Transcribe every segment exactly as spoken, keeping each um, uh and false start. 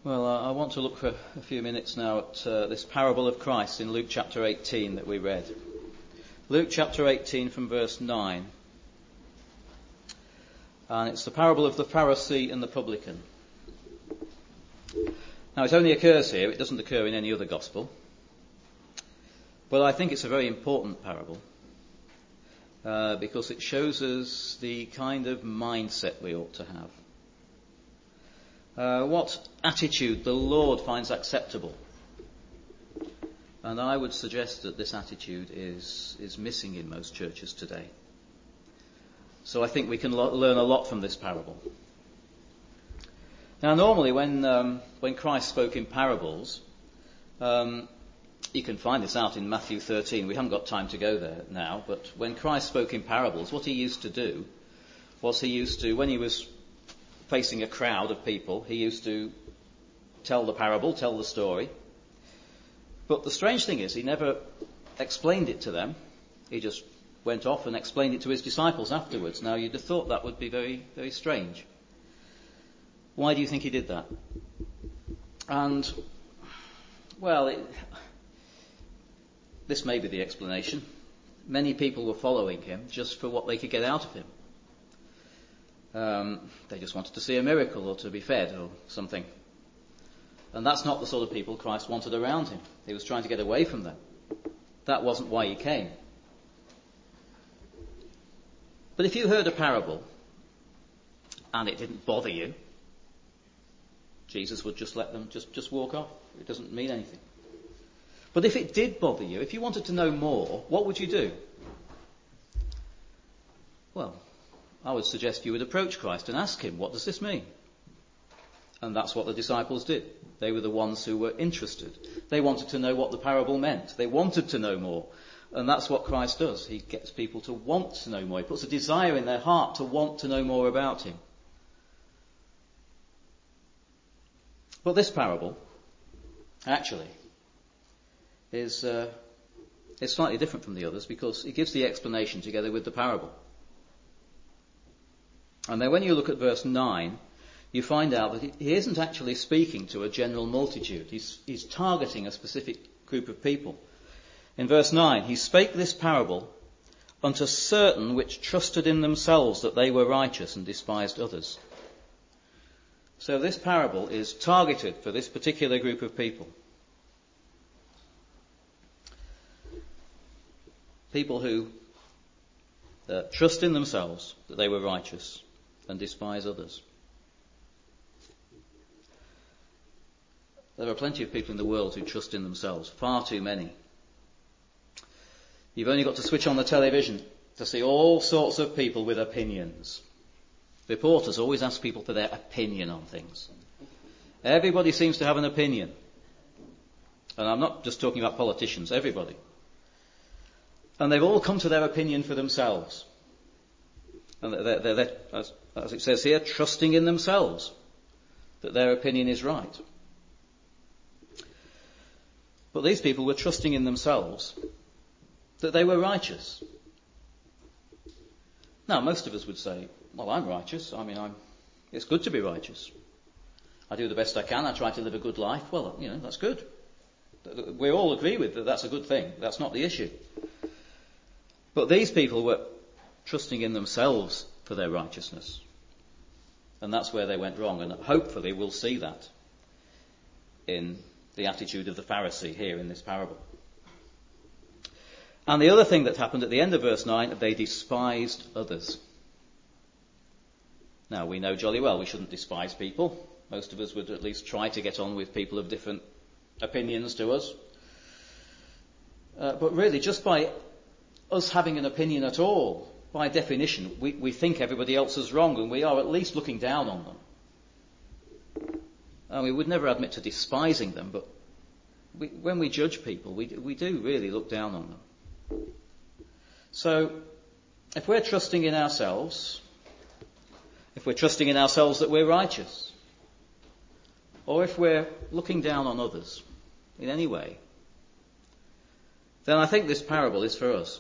Well, uh, I want to look for a few minutes now at uh, this parable of Christ in Luke chapter eighteen that we read. Luke chapter eighteen from verse nine. And it's the parable of the Pharisee and the publican. Now, it only occurs here. It doesn't occur in any other gospel. But I think it's a very important parable uh, because it shows us the kind of mindset we ought to have. Uh, what attitude the Lord finds acceptable. And I would suggest that this attitude is, is missing in most churches today. So I think we can lo- learn a lot from this parable. Now normally when um, when Christ spoke in parables, um, you can find this out in Matthew thirteen. We haven't got time to go there now, but when Christ spoke in parables, what he used to do was he used to, when he was facing a crowd of people, he used to tell the parable, tell the story. But the strange thing is, he never explained it to them. He just went off and explained it to his disciples afterwards. Now, you'd have thought that would be very, very strange. Why do you think he did that? And, well, it, this may be the explanation. Many people were following him just for what they could get out of him. Um, they just wanted to see a miracle or to be fed or something. And that's not the sort of people Christ wanted around him. He was trying to get away from them. That wasn't why he came. But if you heard a parable and it didn't bother you, Jesus would just let them just, just walk off. It doesn't mean anything. But if it did bother you, if you wanted to know more, what would you do? Well, I would suggest you would approach Christ and ask him, what does this mean? And that's what the disciples did. They were the ones who were interested. They wanted to know what the parable meant. They wanted to know more. And that's what Christ does. He gets people to want to know more. He puts a desire in their heart to want to know more about him. But this parable, actually, is, uh, is slightly different from the others because it gives the explanation together with the parable. And then when you look at verse nine, you find out that he isn't actually speaking to a general multitude. He's, he's targeting a specific group of people. In verse nine, he spake this parable unto certain which trusted in themselves that they were righteous and despised others. So this parable is targeted for this particular group of people. People who uh, trust in themselves that they were righteous and despise others. There are plenty of people in the world who trust in themselves, far too many. You've only got to switch on the television to see all sorts of people with opinions. Reporters always ask people for their opinion on things. Everybody seems to have an opinion. And I'm not just talking about politicians, everybody. And they've all come to their opinion for themselves. And they're, they're, they're, as, as it says here, trusting in themselves that their opinion is right. But these people were trusting in themselves that they were righteous. Now, most of us would say, well, I'm righteous. I mean, I'm, it's good to be righteous. I do the best I can. I try to live a good life. Well, you know, that's good. We all agree with that. That's a good thing. That's not the issue. But these people were trusting in themselves for their righteousness. And that's where they went wrong. And hopefully we'll see that in the attitude of the Pharisee here in this parable. And the other thing that happened at the end of verse nine, they despised others. Now, we know jolly well we shouldn't despise people. Most of us would at least try to get on with people of different opinions to us. Uh, but really, just by us having an opinion at all, by definition, we, we think everybody else is wrong, and we are at least looking down on them. And we would never admit to despising them, but we, when we judge people, we, we do really look down on them. So, if we're trusting in ourselves, if we're trusting in ourselves that we're righteous, or if we're looking down on others in any way, then I think this parable is for us.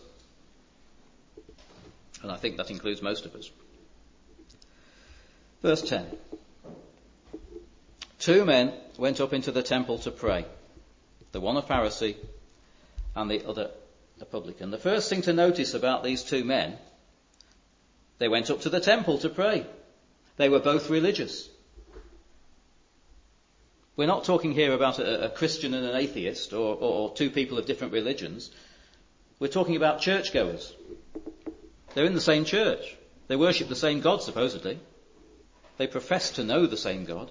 And I think that includes most of us. Verse ten. Two men went up into the temple to pray. The one a Pharisee and the other a publican. The first thing to notice about these two men, they went up to the temple to pray. They were both religious. We're not talking here about a, a Christian and an atheist or, or, or two people of different religions. We're talking about churchgoers. They're in the same church. They worship the same God, supposedly. They profess to know the same God.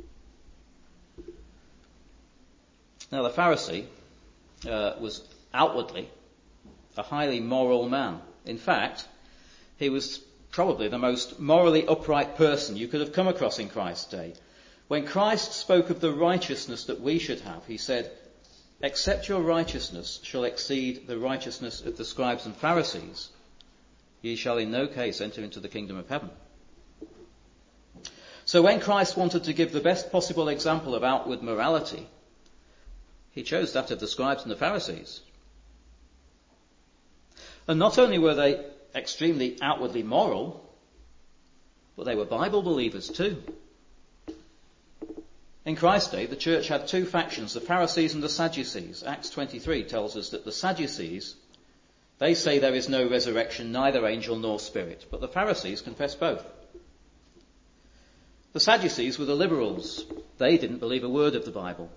Now, the Pharisee uh, was outwardly a highly moral man. In fact, he was probably the most morally upright person you could have come across in Christ's day. When Christ spoke of the righteousness that we should have, he said, "Except your righteousness shall exceed the righteousness of the scribes and Pharisees, ye shall in no case enter into the kingdom of heaven." So when Christ wanted to give the best possible example of outward morality, he chose that of the scribes and the Pharisees. And not only were they extremely outwardly moral, but they were Bible believers too. In Christ's day, the church had two factions, the Pharisees and the Sadducees. Acts twenty-three tells us that the Sadducees, they say there is no resurrection, neither angel nor spirit, but the Pharisees confess both. The Sadducees were the liberals. They didn't believe a word of the Bible.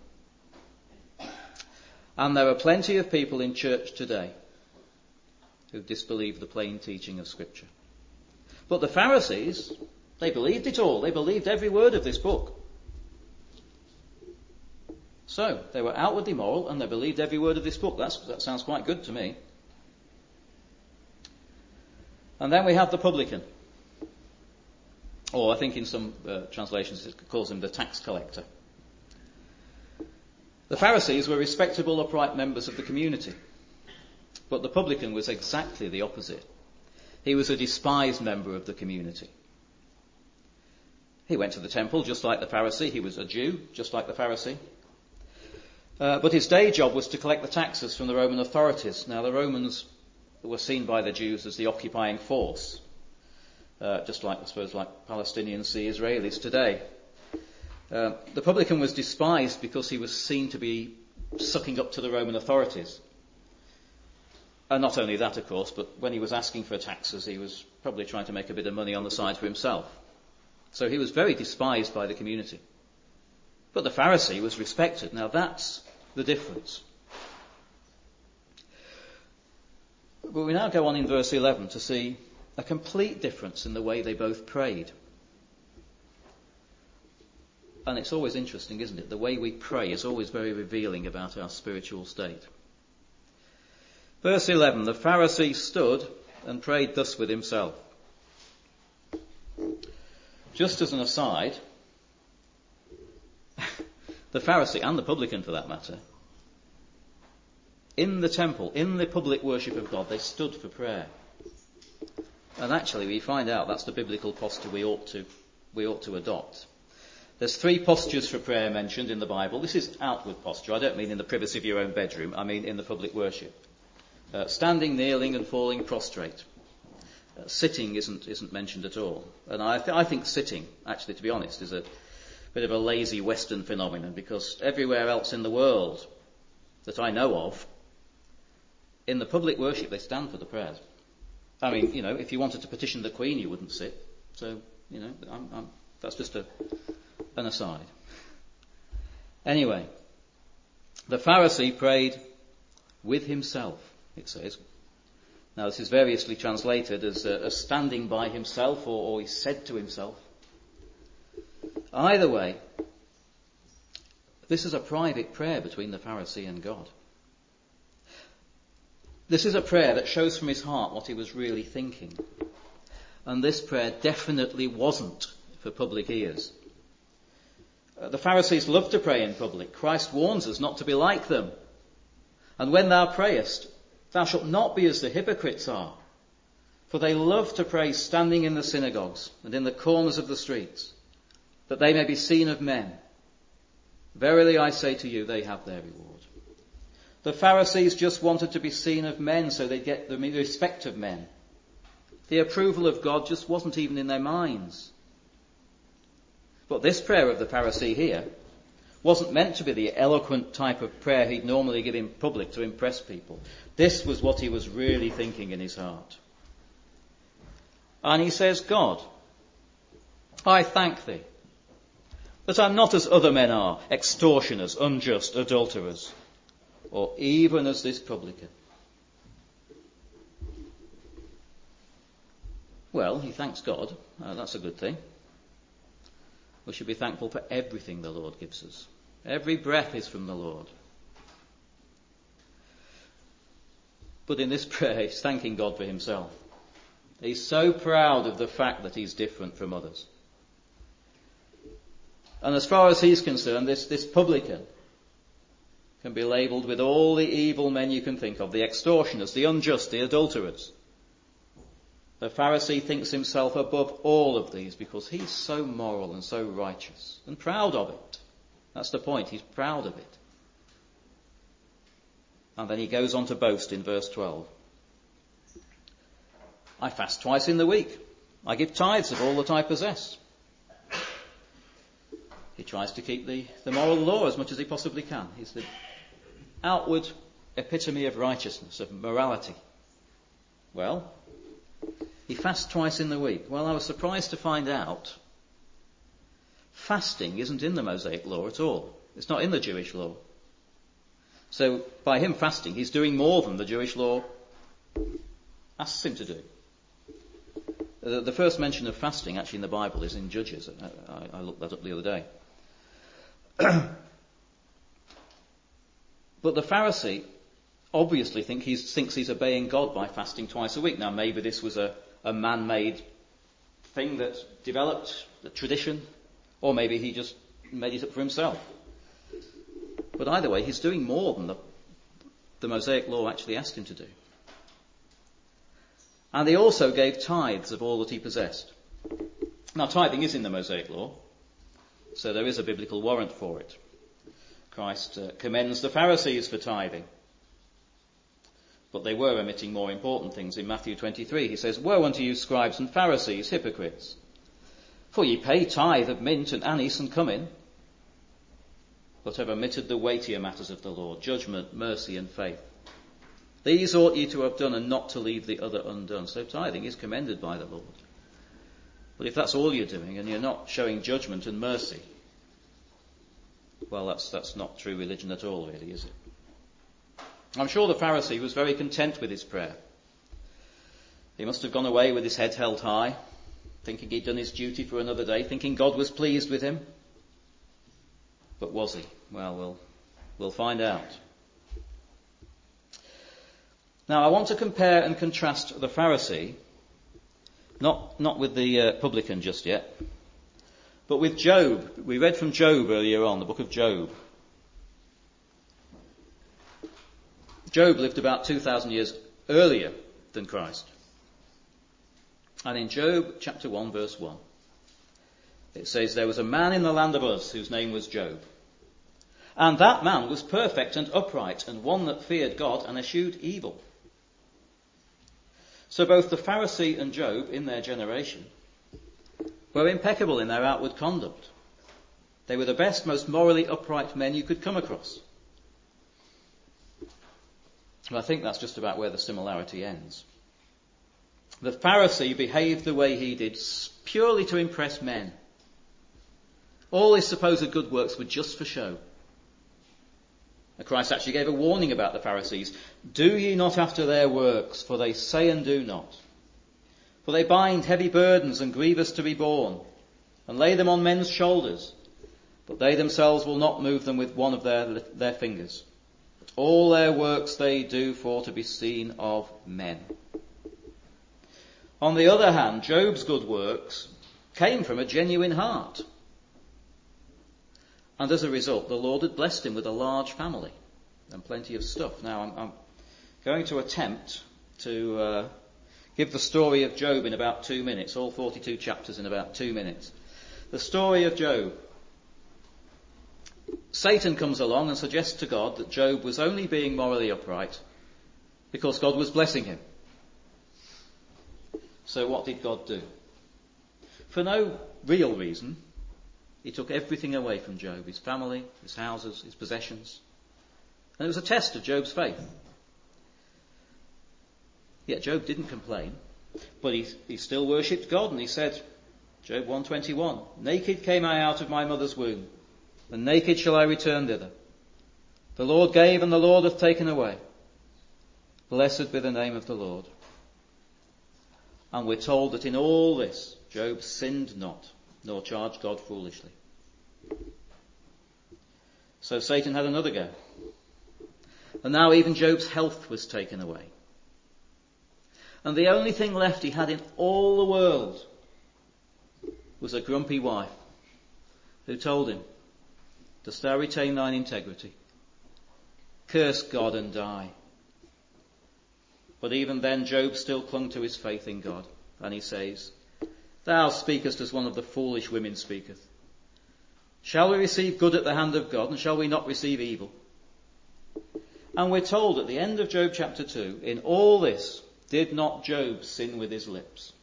And there are plenty of people in church today who disbelieve the plain teaching of Scripture. But the Pharisees, they believed it all. They believed every word of this book. So, they were outwardly moral and they believed every word of this book. That's, that sounds quite good to me. And then we have the publican. Or I think in some uh, translations it calls him the tax collector. The Pharisees were respectable, upright members of the community. But the publican was exactly the opposite. He was a despised member of the community. He went to the temple just like the Pharisee. He was a Jew just like the Pharisee. Uh, but his day job was to collect the taxes from the Roman authorities. Now, the Romans were seen by the Jews as the occupying force, uh, just like, I suppose, like Palestinians see Israelis today. Uh, the publican was despised because he was seen to be sucking up to the Roman authorities. And not only that, of course, but when he was asking for taxes, he was probably trying to make a bit of money on the side for himself. So he was very despised by the community. But the Pharisee was respected. Now that's the difference. But we now go on in verse eleven to see a complete difference in the way they both prayed. And it's always interesting, isn't it? The way we pray is always very revealing about our spiritual state. Verse eleven, the Pharisee stood and prayed thus with himself. Just as an aside, the Pharisee and the publican for that matter, in the temple, in the public worship of God, they stood for prayer. And actually we find out that's the biblical posture we ought to, we ought to adopt. There's three postures for prayer mentioned in the Bible. This is outward posture. I don't mean in the privacy of your own bedroom. I mean in the public worship. Uh, standing, kneeling and falling prostrate. Uh, sitting isn't isn't mentioned at all. And I, th- I think sitting, actually, to be honest, is a bit of a lazy Western phenomenon, because everywhere else in the world that I know of, in the public worship, they stand for the prayers. I mean, you know, if you wanted to petition the Queen, you wouldn't sit. So, you know, I'm, I'm, that's just a, an aside. Anyway, the Pharisee prayed with himself, it says. Now, this is variously translated as, uh, as standing by himself, or, or he said to himself. Either way, this is a private prayer between the Pharisee and God. This is a prayer that shows from his heart what he was really thinking. And this prayer definitely wasn't for public ears. Uh, the Pharisees love to pray in public. Christ warns us not to be like them. And when thou prayest, thou shalt not be as the hypocrites are, for they love to pray standing in the synagogues and in the corners of the streets, that they may be seen of men. Verily I say to you, they have their reward. The Pharisees just wanted to be seen of men so they'd get the respect of men. The approval of God just wasn't even in their minds. But this prayer of the Pharisee here wasn't meant to be the eloquent type of prayer he'd normally give in public to impress people. This was what he was really thinking in his heart. And he says, God, I thank thee that I'm not as other men are, extortioners, unjust, adulterers, or even as this publican. Well, he thanks God. Uh, that's a good thing. We should be thankful for everything the Lord gives us. Every breath is from the Lord. But in this prayer, he's thanking God for himself. He's so proud of the fact that he's different from others. And as far as he's concerned, this, this publican can be labelled with all the evil men you can think of, the extortioners, the unjust, the adulterers. The Pharisee thinks himself above all of these because he's so moral and so righteous and proud of it. That's the point, he's proud of it. And then he goes on to boast in verse twelve. I fast twice in the week. I give tithes of all that I possess. He tries to keep the, the moral law as much as he possibly can. He's the outward epitome of righteousness, of morality. Well, he fasts twice in the week. Well, I was surprised to find out fasting isn't in the Mosaic law at all. It's not in the Jewish law. So by him fasting, he's doing more than the Jewish law asks him to do. The, the first mention of fasting actually in the Bible is in Judges. I, I looked that up the other day. But the Pharisee obviously think he's, thinks he's obeying God by fasting twice a week. Now maybe this was a, a man-made thing that developed, a tradition, or maybe he just made it up for himself. But either way, he's doing more than the, the Mosaic law actually asked him to do. And he also gave tithes of all that he possessed. Now tithing is in the Mosaic law, so there is a biblical warrant for it. Christ uh, commends the Pharisees for tithing. But they were omitting more important things. In Matthew twenty-three, he says, Woe unto you, scribes and Pharisees, hypocrites! For ye pay tithe of mint and anise and cummin, but have omitted the weightier matters of the law, judgment, mercy and faith. These ought ye to have done, and not to leave the other undone. So tithing is commended by the Lord. But if that's all you're doing, and you're not showing judgment and mercy, well, that's, that's not true religion at all, really, is it? I'm sure the Pharisee was very content with his prayer. He must have gone away with his head held high, thinking he'd done his duty for another day, thinking God was pleased with him. But was he? Well, we'll, we'll find out. Now, I want to compare and contrast the Pharisee, not, not with the uh, publican just yet, but with Job. We read from Job earlier on, the book of Job. Job lived about two thousand years earlier than Christ. And in Job chapter one, verse one, it says, There was a man in the land of Uz whose name was Job. And that man was perfect and upright, and one that feared God and eschewed evil. So both the Pharisee and Job, in their generation, were impeccable in their outward conduct. They were the best, most morally upright men you could come across. And I think that's just about where the similarity ends. The Pharisee behaved the way he did purely to impress men. All his supposed good works were just for show. And Christ actually gave a warning about the Pharisees. Do ye not after their works, for they say and do not. For they bind heavy burdens and grievous to be borne, and lay them on men's shoulders, but they themselves will not move them with one of their, their fingers. All their works they do for to be seen of men. On the other hand, Job's good works came from a genuine heart. And as a result, the Lord had blessed him with a large family and plenty of stuff. Now, I'm, I'm going to attempt to uh, give the story of Job in about two minutes, all forty-two chapters in about two minutes. The story of Job. Satan comes along and suggests to God that Job was only being morally upright because God was blessing him. So what did God do? For no real reason, He took everything away from Job, his family, his houses, his possessions. And it was a test of Job's faith. Yet Job didn't complain, but he, he still worshipped God, and he said, Job one twenty-one, naked came I out of my mother's womb, and naked shall I return thither. The Lord gave, and the Lord hath taken away. Blessed be the name of the Lord. And we're told that in all this, Job sinned not, nor charged God foolishly. So Satan had another go. And now even Job's health was taken away. And the only thing left he had in all the world was a grumpy wife who told him, dost thou retain thine integrity? Curse God and die. But even then Job still clung to his faith in God. And he says, thou speakest as one of the foolish women speaketh. Shall we receive good at the hand of God, and shall we not receive evil? And we're told at the end of Job chapter two, in all this, did not Job sin with his lips?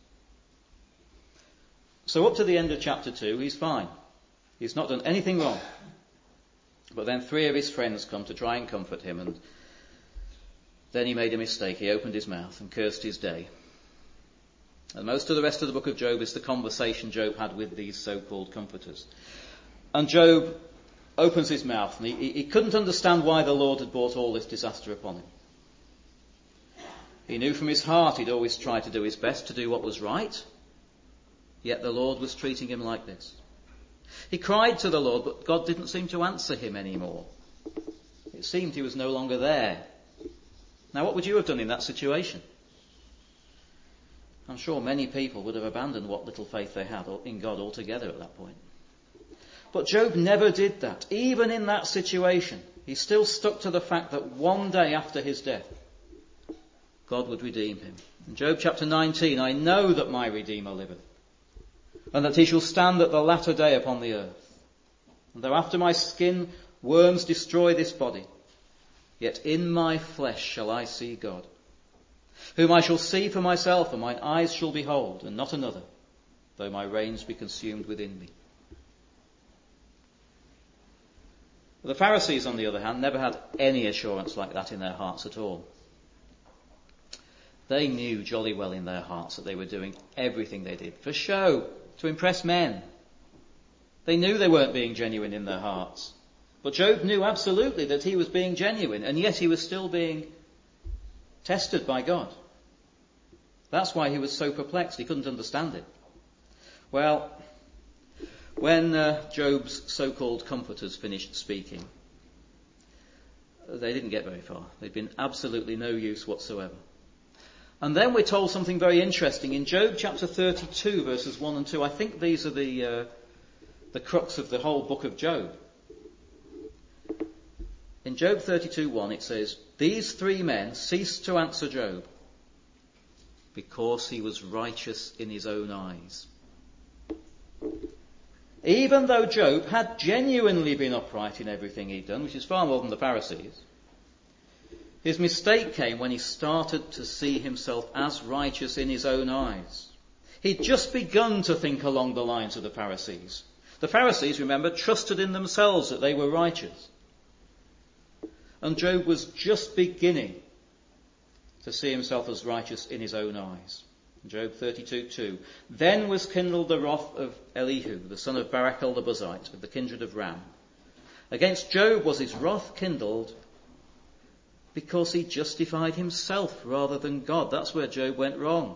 So up to the end of chapter two, he's fine. He's not done anything wrong. But then three of his friends come to try and comfort him, and then he made a mistake. He opened his mouth and cursed his day. And most of the rest of the book of Job is the conversation Job had with these so-called comforters. And Job opens his mouth, and he, he couldn't understand why the Lord had brought all this disaster upon him. He knew from his heart he'd always tried to do his best to do what was right, yet the Lord was treating him like this. He cried to the Lord, but God didn't seem to answer him anymore. It seemed he was no longer there. Now, what would you have done in that situation? I'm sure many people would have abandoned what little faith they had in God altogether at that point. But Job never did that. Even in that situation, he still stuck to the fact that one day after his death, God would redeem him. In Job chapter nineteen, I know that my Redeemer liveth, and that he shall stand at the latter day upon the earth. And though after my skin worms destroy this body, yet in my flesh shall I see God, whom I shall see for myself, and mine eyes shall behold, and not another, though my reins be consumed within me. The Pharisees, on the other hand, never had any assurance like that in their hearts at all. They knew jolly well in their hearts that they were doing everything they did for show, to impress men. They knew they weren't being genuine in their hearts. But Job knew absolutely that he was being genuine, and yet he was still being tested by God. That's why he was so perplexed. He couldn't understand it. Well, when uh, Job's so-called comforters finished speaking, they didn't get very far. They'd been absolutely no use whatsoever. And then we're told something very interesting. In Job chapter thirty-two, verses one and two, I think these are the, uh, the crux of the whole book of Job. In Job thirty-two one, it says, these three men ceased to answer Job because he was righteous in his own eyes. Even though Job had genuinely been upright in everything he'd done, which is far more than the Pharisees, his mistake came when he started to see himself as righteous in his own eyes. He'd just begun to think along the lines of the Pharisees. The Pharisees, remember, trusted in themselves that they were righteous. And Job was just beginning to see himself as righteous in his own eyes. Job thirty-two two. Then was kindled the wrath of Elihu, the son of Barachel the Buzite, of the kindred of Ram. Against Job was his wrath kindled because he justified himself rather than God. That's where Job went wrong.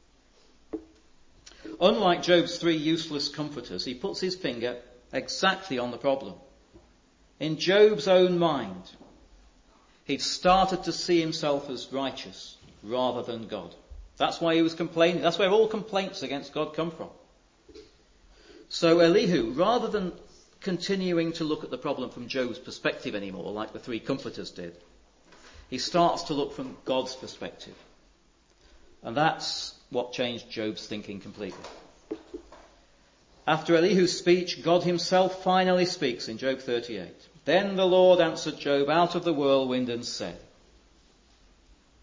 Unlike Job's three useless comforters, he puts his finger exactly on the problem. In Job's own mind, he'd started to see himself as righteous rather than God. That's why he was complaining. That's where all complaints against God come from. So Elihu, rather than continuing to look at the problem from Job's perspective anymore, like the three comforters did, he starts to look from God's perspective. And that's what changed Job's thinking completely. After Elihu's speech, God himself finally speaks in Job thirty-eight. Then the Lord answered Job out of the whirlwind and said,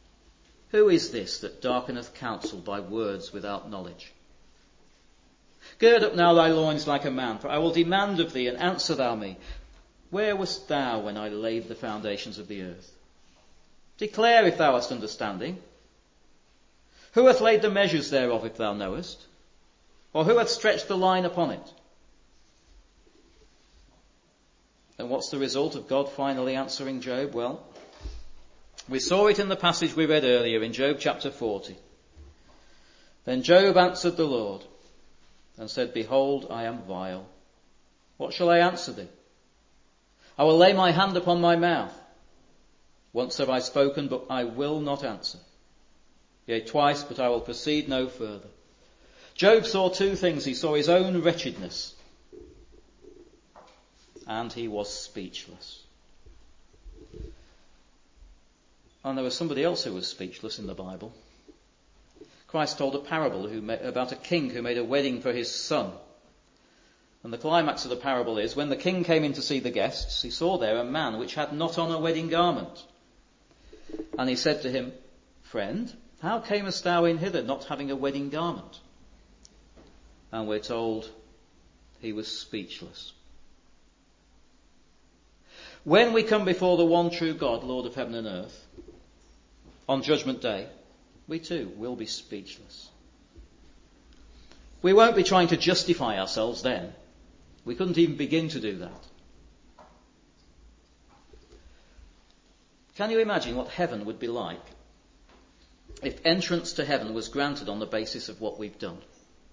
who is this that darkeneth counsel by words without knowledge? Gird up now thy loins like a man, for I will demand of thee, and answer thou me. Where wast thou when I laid the foundations of the earth? Declare if thou hast understanding. Who hath laid the measures thereof, if thou knowest? Or who hath stretched the line upon it? And what's the result of God finally answering Job? Well, we saw it in the passage we read earlier in Job chapter forty. Then Job answered the Lord and said, Behold, I am vile. What shall I answer thee? I will lay my hand upon my mouth. Once have I spoken, but I will not answer. Yea, twice, but I will proceed no further. Job saw two things. He saw his own wretchedness, and he was speechless. And there was somebody else who was speechless in the Bible. Christ told a parable who made, about a king who made a wedding for his son. And the climax of the parable is, when the king came in to see the guests, he saw there a man which had not on a wedding garment. And he said to him, Friend, how camest thou in hither not having a wedding garment? And we're told he was speechless. When we come before the one true God, Lord of heaven and earth, on Judgment Day, we too will be speechless. We won't be trying to justify ourselves then. We couldn't even begin to do that. Can you imagine what heaven would be like if entrance to heaven was granted on the basis of what we've done?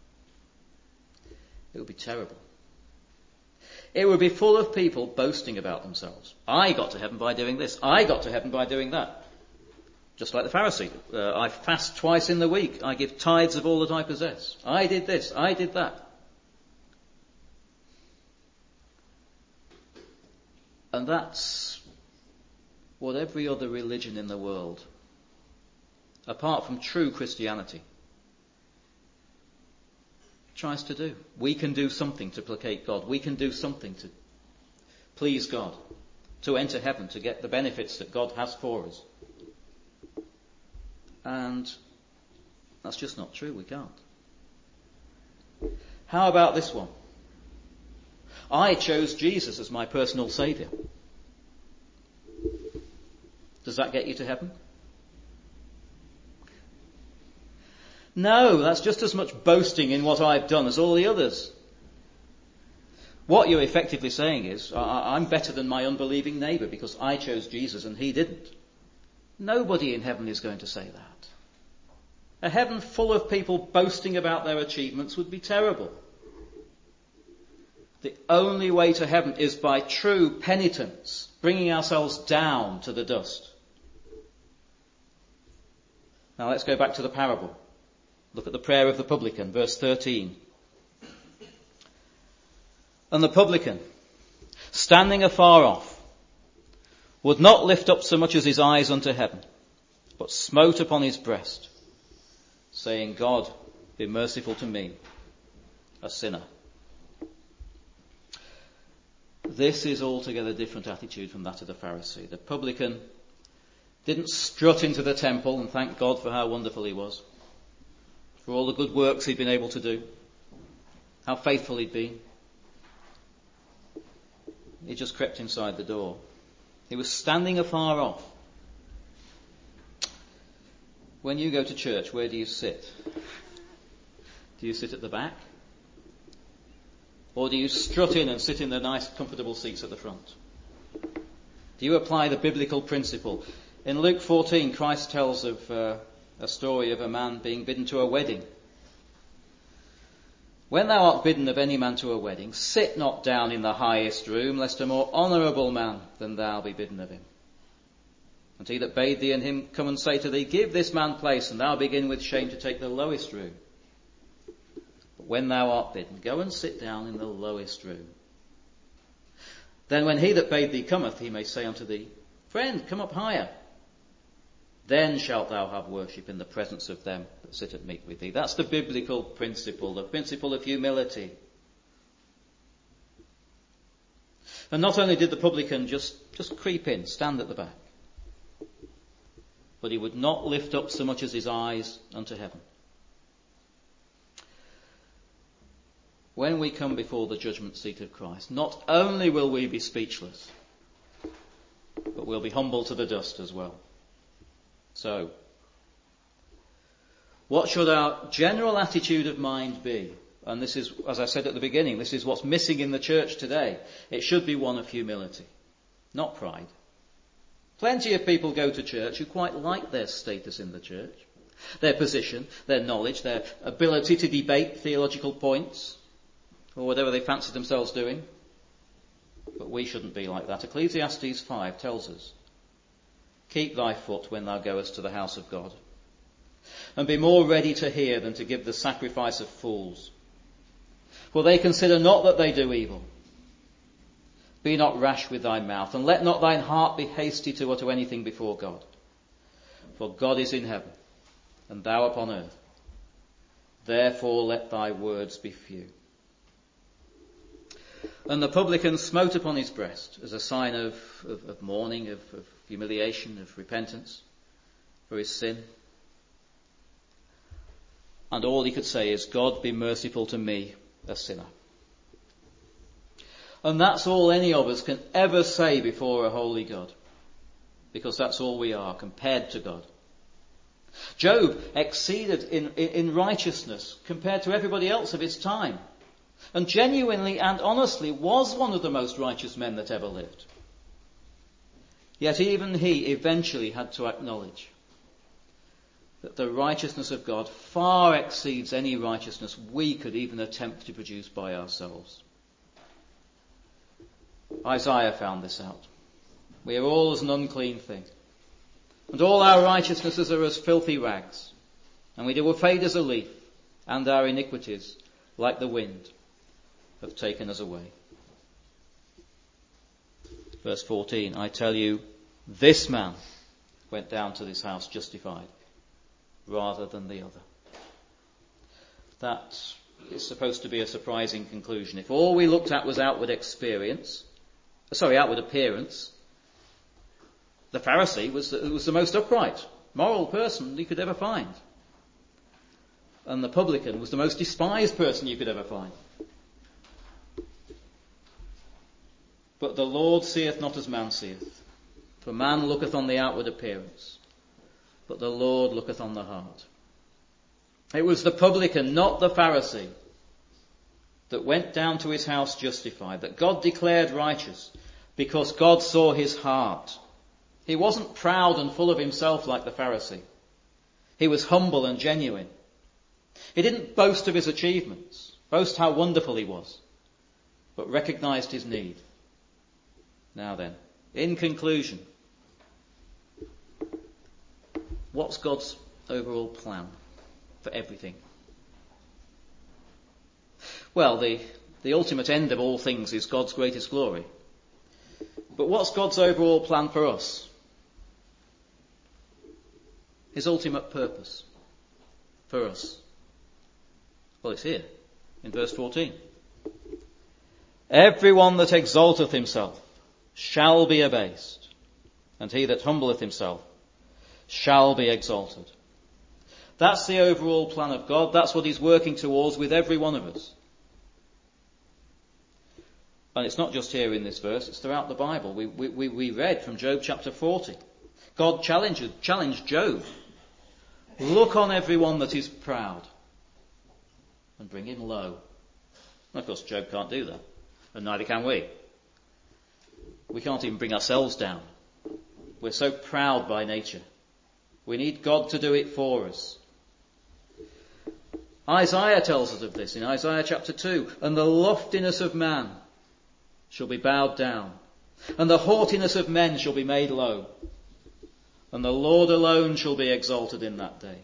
It would be terrible. It would be full of people boasting about themselves. I got to heaven by doing this. I got to heaven by doing that. Just like the Pharisee. Uh, I fast twice in the week. I give tithes of all that I possess. I did this. I did that. And that's what every other religion in the world, apart from true Christianity, tries to do. We can do something to placate God. We can do something to please God, to enter heaven, to get the benefits that God has for us. And that's just not true. We can't. How about this one? I chose Jesus as my personal saviour. Does that get you to heaven? No, that's just as much boasting in what I've done as all the others. What you're effectively saying is, I'm better than my unbelieving neighbour because I chose Jesus and he didn't. Nobody in heaven is going to say that. A heaven full of people boasting about their achievements would be terrible. The only way to heaven is by true penitence, bringing ourselves down to the dust. Now let's go back to the parable. Look at the prayer of the publican, verse thirteen. And the publican, standing afar off, would not lift up so much as his eyes unto heaven, but smote upon his breast, saying, God, be merciful to me, a sinner. This is altogether a different attitude from that of the Pharisee. The publican didn't strut into the temple and thank God for how wonderful he was, for all the good works he'd been able to do, how faithful he'd been. He just crept inside the door. He was standing afar off. When you go to church, where do you sit? Do you sit at the back? Or do you strut in and sit in the nice, comfortable seats at the front? Do you apply the biblical principle? In Luke fourteen, Christ tells of uh, a story of a man being bidden to a wedding. When thou art bidden of any man to a wedding, sit not down in the highest room, lest a more honourable man than thou be bidden of him. And he that bade thee and him come and say to thee, Give this man place, and thou begin with shame to take the lowest room. But when thou art bidden, go and sit down in the lowest room. Then when he that bade thee cometh, he may say unto thee, Friend, come up higher. Then shalt thou have worship in the presence of them that sit at meat with thee. That's the biblical principle, the principle of humility. And not only did the publican just, just creep in, stand at the back, but he would not lift up so much as his eyes unto heaven. when we come before the judgment seat of Christ, not only will we be speechless, but we'll be humble to the dust as well. So, what should our general attitude of mind be? And this is, as I said at the beginning, this is what's missing in the church today. It should be one of humility, not pride. Plenty of people go to church who quite like their status in the church, their position, their knowledge, their ability to debate theological points, or whatever they fancy themselves doing. But we shouldn't be like that. Ecclesiastes five tells us, keep thy foot when thou goest to the house of God, and be more ready to hear than to give the sacrifice of fools. For they consider not that they do evil. Be not rash with thy mouth, and let not thine heart be hasty to utter anything before God. For God is in heaven, and thou upon earth. Therefore let thy words be few. And the publican smote upon his breast as a sign of, of, of mourning, of, of humiliation, of repentance for his sin. And all he could say is, God be merciful to me, a sinner. And that's all any of us can ever say before a holy God, because that's all we are compared to God. Job exceeded in, in, in righteousness compared to everybody else of his time, and genuinely and honestly was one of the most righteous men that ever lived. Yet even he eventually had to acknowledge that the righteousness of God far exceeds any righteousness we could even attempt to produce by ourselves. Isaiah found this out. We are all as an unclean thing, and all our righteousnesses are as filthy rags, and we do fade as a leaf, and our iniquities, like the wind, have taken us away. Verse fourteen, I tell you, this man went down to this house justified, rather than the other. That is supposed to be a surprising conclusion. If all we looked at was outward experience, sorry, outward appearance, the Pharisee was the, was the most upright, moral person you could ever find. And the publican was the most despised person you could ever find. But the Lord seeth not as man seeth. For man looketh on the outward appearance, but the Lord looketh on the heart. It was the publican, not the Pharisee, that went down to his house justified, that God declared righteous, because God saw his heart. He wasn't proud and full of himself like the Pharisee. He was humble and genuine. He didn't boast of his achievements, boast how wonderful he was, but recognized his need. Now then, in conclusion, what's God's overall plan for everything? Well, the, the ultimate end of all things is God's greatest glory. But what's God's overall plan for us? His ultimate purpose for us? Well, it's here in verse fourteen. Everyone that exalteth himself shall be abased, and he that humbleth himself shall be exalted. That's the overall plan of God. That's what he's working towards with every one of us. And it's not just here in this verse, it's throughout the Bible. We, we, we read from Job chapter forty. God challenged, challenged Job. Look on everyone that is proud and bring him low. And of course, Job can't do that, and neither can we. We can't even bring ourselves down. We're so proud by nature. We need God to do it for us. Isaiah tells us of this in Isaiah chapter two. And the loftiness of man shall be bowed down, and the haughtiness of men shall be made low, and the Lord alone shall be exalted in that day.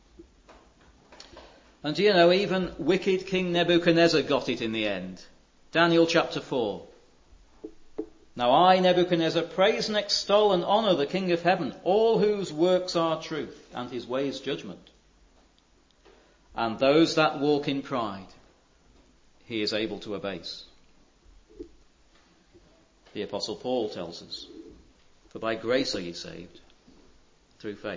And do you know, even wicked King Nebuchadnezzar got it in the end. Daniel chapter four. Now I, Nebuchadnezzar, praise and extol and honour the King of heaven, all whose works are truth, and his ways judgment. And those that walk in pride, he is able to abase. The Apostle Paul tells us, for by grace are ye saved, through faith.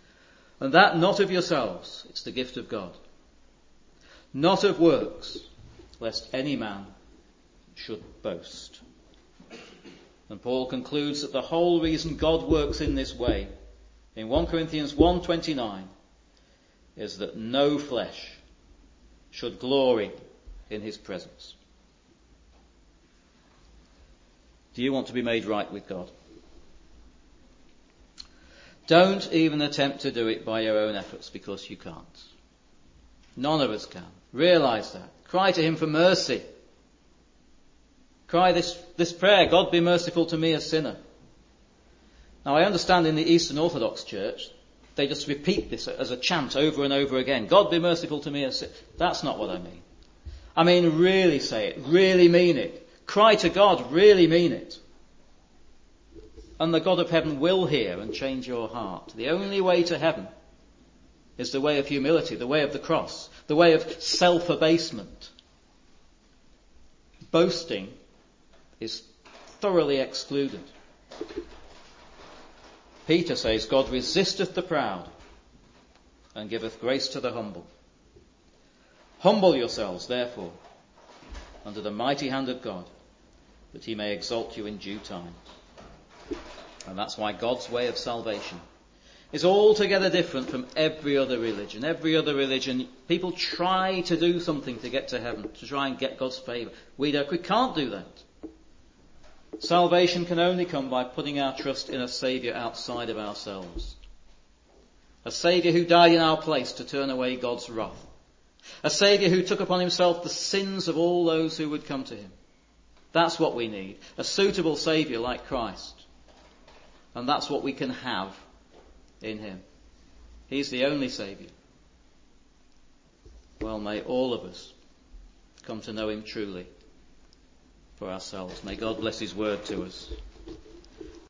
And that not of yourselves, it's the gift of God. Not of works, lest any man should boast. And Paul concludes that the whole reason God works in this way, in First Corinthians one twenty-nine, is that no flesh should glory in his presence. Do you want to be made right with God? Don't even attempt to do it by your own efforts, because you can't. None of us can. Realise that. Cry to him for mercy. Cry this, this prayer, God be merciful to me, a sinner. Now I understand in the Eastern Orthodox Church, they just repeat this as a chant over and over again. God be merciful to me, a sinner. That's not what I mean. I mean really say it, really mean it. Cry to God, really mean it. And the God of heaven will hear and change your heart. The only way to heaven is the way of humility, the way of the cross, the way of self-abasement. Boasting is thoroughly excluded. Peter says, God resisteth the proud and giveth grace to the humble. Humble yourselves, therefore, under the mighty hand of God, that he may exalt you in due time. And that's why God's way of salvation is altogether different from every other religion. Every other religion, people try to do something to get to heaven, to try and get God's favour. We don't, we can't do that. Salvation can only come by putting our trust in a Saviour outside of ourselves. A Saviour who died in our place to turn away God's wrath. A Saviour who took upon himself the sins of all those who would come to him. That's what we need. A suitable Saviour like Christ. And that's what we can have in him. He's the only Saviour. Well, may all of us come to know him truly for ourselves. May God bless his word to us.